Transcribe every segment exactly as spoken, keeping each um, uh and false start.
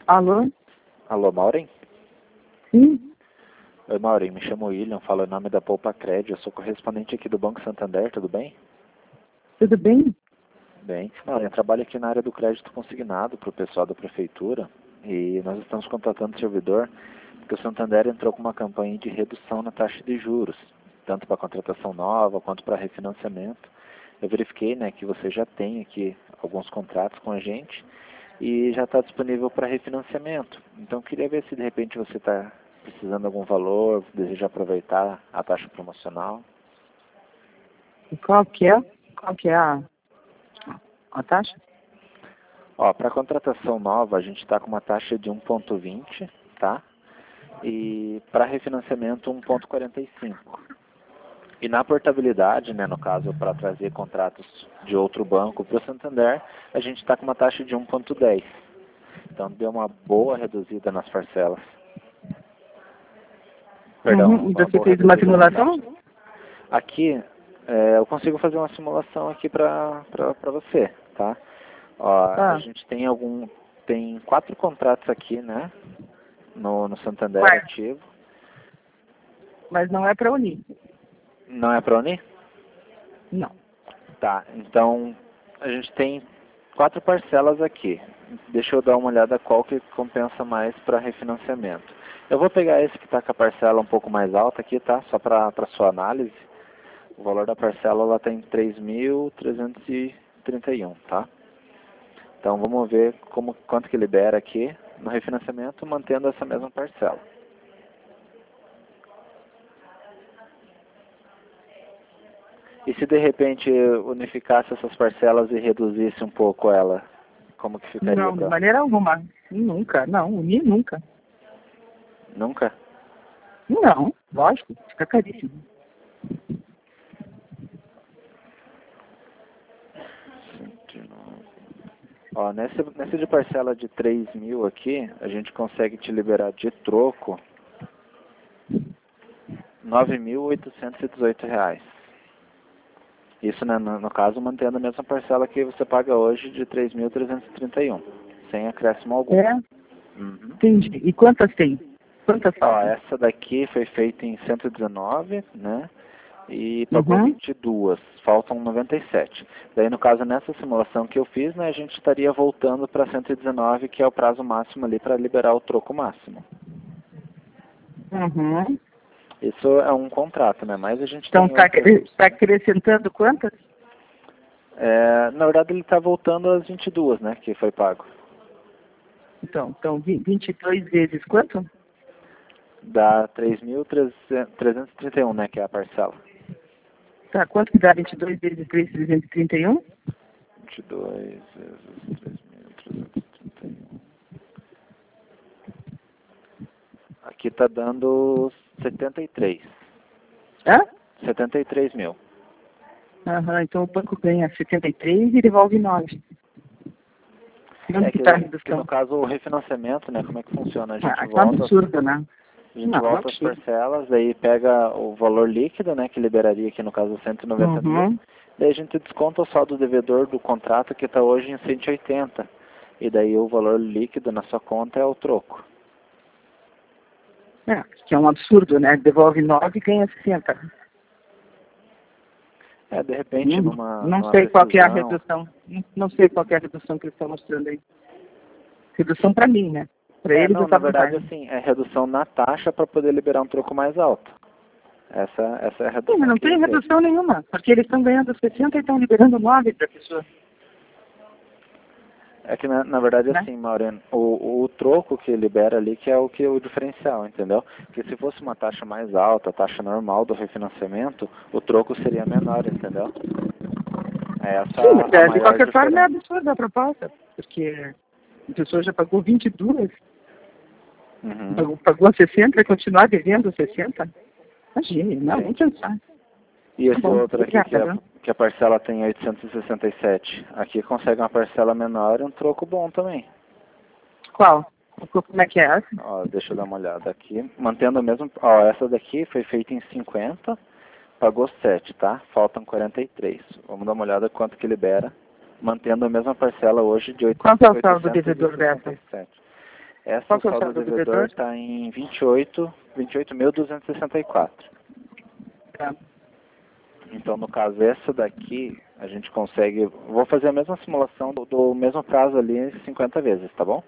Alô? Alô, Maureen? Sim? Oi, Maureen, me chamo William, falo em nome da Poupa Cred, eu sou correspondente aqui do Banco Santander, tudo bem? Tudo bem? Bem. Maureen, eu trabalho aqui na área do crédito consignado para o pessoal da prefeitura e nós estamos contratando servidor porque o Santander entrou com uma campanha de redução na taxa de juros, tanto para contratação nova quanto para refinanciamento. Eu verifiquei, né, que você já tem aqui alguns contratos com a gente e já está disponível para refinanciamento. Então, eu queria ver se de repente você está precisando de algum valor, deseja aproveitar a taxa promocional. E qual que é? Qual que é a, a taxa? Ó, para contratação nova, a gente está com uma taxa de um vírgula vinte, tá? E para refinanciamento, um vírgula quarenta e cinco. E na portabilidade, né, no caso, para trazer contratos de outro banco para o Santander, a gente está com uma taxa de um vírgula dez. Então, deu uma boa reduzida nas parcelas. Perdão, Uhum. E uma você boa fez uma reduzida na simulação? taxa. Aqui, é, eu consigo fazer uma simulação aqui para para você, tá? Ó, Tá. a gente tem algum, tem quatro contratos aqui, né, no, no Santander Ué. ativo. Mas não é para unir. Não é para unir? Não. Tá, então a gente tem quatro parcelas aqui. Deixa eu dar uma olhada qual que compensa mais para refinanciamento. Eu vou pegar esse que está com a parcela um pouco mais alta aqui, tá? Só para sua análise. O valor da parcela ela tem três mil trezentos e trinta e um, tá? Então vamos ver como, quanto que libera aqui no refinanciamento, mantendo essa mesma parcela. E se de repente unificasse essas parcelas e reduzisse um pouco ela, como que ficaria? Não, de Pra... maneira alguma. Nunca. Não, unir nunca. Nunca? Não, lógico. Fica caríssimo. Ó, nessa, nessa de parcela de três mil aqui, a gente consegue te liberar de troco nove mil oitocentos e dezoito reais. Isso, né, no, no caso, mantendo a mesma parcela que você paga hoje de três mil trezentos e trinta e um, sem acréscimo algum. É? Uhum. Entendi. E quantas tem? Quantas Ó, faltam? essa daqui foi feita em cento e dezenove, né? E pagou Uhum. vinte e duas, faltam noventa e sete. Daí, no caso, nessa simulação que eu fiz, né, a gente estaria voltando para cento e dezenove, que é o prazo máximo ali para liberar o troco máximo. Uhum. Isso é um contrato, né? Mas a gente Então tem está outros... tá acrescentando quantas? É, na verdade, ele está voltando às vinte e duas, né? Que foi pago. Então, então vinte e dois vezes quanto? Dá três mil trezentos e trinta e um, né? Que é a parcela. Tá, quanto que dá vinte e dois vezes três mil trezentos e trinta e um? vinte e dois vezes três mil trezentos e trinta e um. Aqui está dando setenta e três. Hã? setenta e três mil. Aham, então o banco ganha setenta e três e devolve nove. Onde É que que, está a que no redução? caso o refinanciamento, né? Como é que funciona? A gente Ah, tá volta, absurdo, né? a gente Não, não é volta as possível. parcelas, daí pega o valor líquido, né? Que liberaria aqui no caso cento e noventa mil. Uhum. Daí a gente desconta o saldo devedor do contrato que está hoje em cento e oitenta. E daí o valor líquido na sua conta é o troco. É, que é um absurdo, né? Devolve nove e ganha sessenta. É, de repente Hum, numa, não numa sei qual que é a precisão... redução. Não, não sei qual que é a redução que eles estão mostrando aí. Redução para mim, né? Para É, eles não, essa na verdade vantagem. assim, é redução na taxa para poder liberar um troco mais alto. Essa, essa é a Sim, redução mas não que tem ele teve. redução nenhuma, porque eles estão ganhando sessenta e estão liberando nove para a pessoa, É que na, na verdade né? assim, Maureen, o, o troco que libera ali que é o que é o diferencial, entendeu? Porque se fosse uma taxa mais alta, a taxa normal do refinanciamento, o troco seria menor, entendeu? É Sim, essa mas a é, de maior qualquer forma é diferença. absurda a proposta, porque a pessoa já pagou vinte e duas, Uhum. pagou, pagou sessenta e continuar devendo sessenta? Imagine, não, nem Sim. pensar. E Tá esse bom, outro aqui que obrigada, a, viu? que a parcela tem oitocentos e sessenta e sete. Aqui consegue uma parcela menor e um troco bom também. Qual? Como é que é essa? Ó, deixa eu dar uma olhada aqui. Mantendo o mesmo... Ó, essa daqui foi feita em cinquenta, pagou sete, tá? Faltam quarenta e três. Vamos dar uma olhada quanto que libera, mantendo a mesma parcela hoje de Quanto é o saldo oitocentos e devedor sessenta dessa? e sete. Essa Qual que é o saldo saldo do do devedor devedor? está em vinte e oito mil duzentos e sessenta e quatro. Tá. Então, no caso, essa daqui, a gente consegue... Vou fazer a mesma simulação do, do mesmo prazo ali cinquenta vezes, tá bom?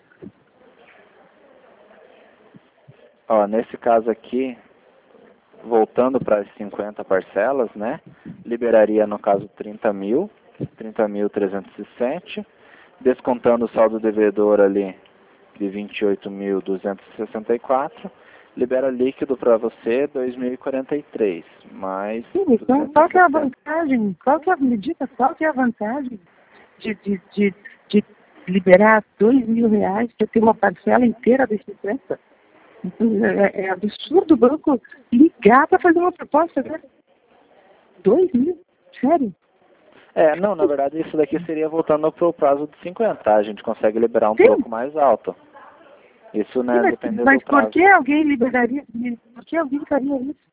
Ó, nesse caso aqui, voltando para as cinquenta parcelas, né? Liberaria, no caso, trinta mil, trinta mil trezentos e sete, descontando o saldo devedor ali de vinte e oito mil duzentos e sessenta e quatro, libera líquido para você dois mil e quarenta e três, mais Sim, então, qual que é a duzentos e sessenta. vantagem? Qual que é a medida? Qual que é a vantagem de, de, de, de liberar dois mil reais para ter uma parcela inteira dos cinquenta? Então, é, é absurdo o banco ligar para fazer uma proposta, né? Dois mil? Sério? É, não, na verdade isso daqui seria voltando para o prazo de cinquenta, tá? A gente consegue liberar um Sim. troco mais alto. Isso, né, Sim, mas, dependendo mas do por prazo. que alguém liberaria? Por que alguém faria isso?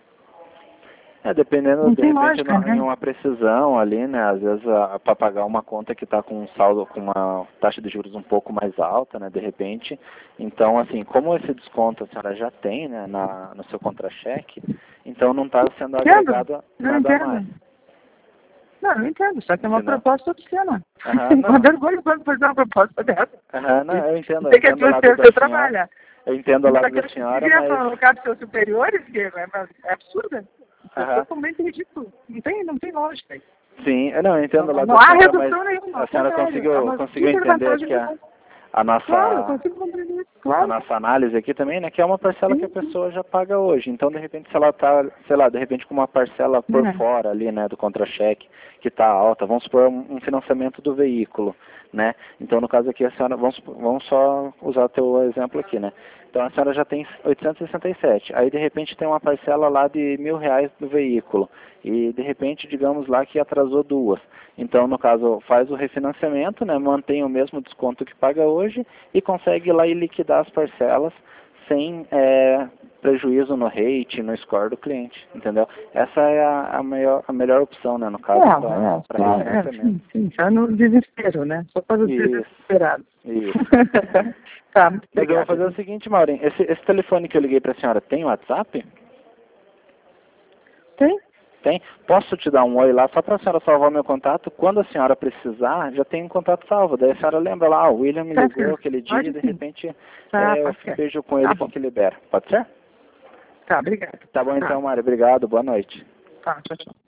É, dependendo, Não de tem repente, lógica, não, em né? uma precisão ali, né, às vezes para pagar uma conta que está com um saldo, com uma taxa de juros um pouco mais alta, né, de repente. Então, assim, como esse desconto a senhora já tem, né, na, no seu contra-cheque, então não está sendo Entendo, agregado não nada a mais, entendo. Não, eu entendo, só que é uma entendeu? proposta obscena. Aham, Uma não. vergonha quando fazer uma proposta dessa. Aham, não, eu entendo, eu Você quer entendo o que lado você, da você senhora, trabalha. eu entendo o Só lado que da você senhora, devia mas... colocar dos seus superiores, que é, é absurda. É Aham. totalmente ridículo. Não tem, não tem lógica. Sim, eu não eu entendo Não, o lado não da há senhora, mas redução nenhuma, a ao senhora contrário. É conseguiu, uma conseguiu super entender vantagem que do a, banco. a Claro, eu nossa... consigo compreender isso, a claro. nossa análise aqui também, né, que é uma parcela que a Sim, sim. pessoa já paga hoje. Então, de repente, se ela está, sei lá, de repente com uma parcela por É. fora ali, né, do contra-cheque, que está alta, vamos supor um, um financiamento do veículo, né? Então, no caso aqui, a senhora, vamos, vamos só usar o teu exemplo aqui, né? Então, a senhora já tem oitocentos e sessenta e sete. Aí, de repente, tem uma parcela lá de mil reais do veículo. E, de repente, digamos lá que atrasou duas. Então, no caso, faz o refinanciamento, né, mantém o mesmo desconto que paga hoje e consegue ir lá e liquidar as parcelas sem é, prejuízo no rate, no score do cliente, entendeu? Essa é a, a, maior, a melhor opção, né, no caso, É, para é, é, refinanciamento. sim, sim, já no desespero, né? Só para os Isso, desesperados. isso. Tá, muito Mas eu vou obrigada. fazer o seguinte, Maureen, esse, esse telefone que eu liguei para a senhora tem WhatsApp? Tem? Tem? Posso te dar um oi lá só para a senhora salvar meu contato? Quando a senhora precisar, já tem um contato salvo. Daí a senhora lembra lá, ah, o William me Tá ligou certo. aquele dia e Pode de sim. repente Tá, é, eu pode ser. vejo com ele Tá o que bom. que libera. Pode ser? Tá, obrigado. Tá bom Tá, então, Mário. Obrigado. Boa noite. tá, tchau, tchau.